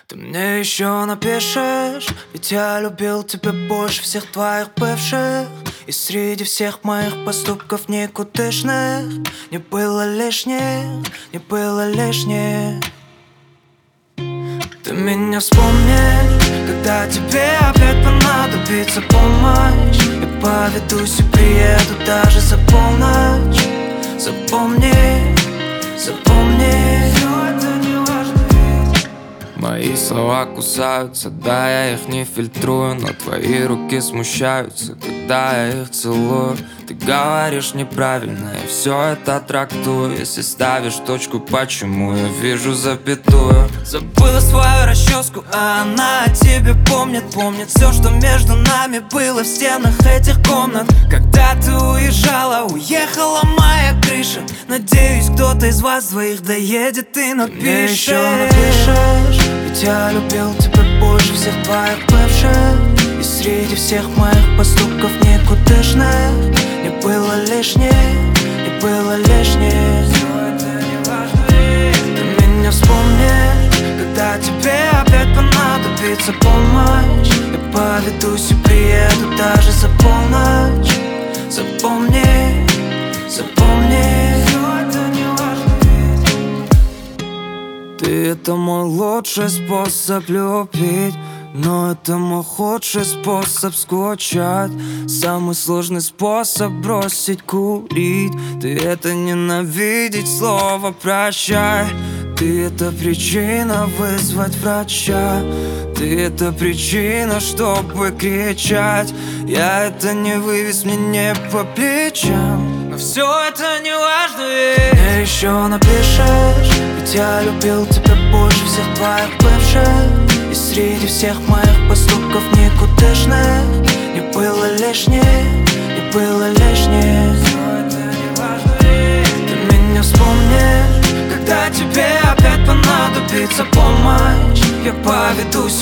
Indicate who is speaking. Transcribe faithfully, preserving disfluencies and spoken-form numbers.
Speaker 1: Ты мне еще напишешь, ведь я любил тебя больше всех твоих бывших. И среди всех моих поступков никудышных не было лишних, не было лишних. Ты меня вспомнишь, когда тебе опять понадобится помощь. Я поведусь и приеду даже за полночь. Запомни, запомни, мои слова кусаются, да, я их не фильтрую, но твои руки смущаются, когда я их целую. Ты говоришь неправильно, я все это трактую. Если ставишь точку, почему я вижу запятую? Забыла свою расческу, а она о тебе помнит. Помнит все, что между нами было в стенах этих комнат. Когда ты уезжала, уехала моя крыша. Надеюсь, кто-то из вас двоих доедет и напишет. Мне еще напишешь, ведь я любил тебя больше всех твоих бывших. И среди всех моих поступков никудышных не было лишних, не было лишних. Ты меня вспомнишь, когда тебе опять понадобится помощь. Я поведусь и приеду даже за полночь. Запомни, запомни, ты — это мой лучший способ любить, но это мой худший способ скучать. Самый сложный способ бросить курить. Ты — это ненавидеть слово «прощай». Ты — это причина вызвать врача. Ты — это причина, чтобы кричать. Я это не вывез, мне не по плечам. Но все это не важно, ведь мне еще напишешь, ведь я любил тебя больше всех твоих бывших. И среди всех моих поступков никудышных не было лишних, не было лишних. Ты меня вспомнишь, когда тебе опять понадобится помощь. Я поведусь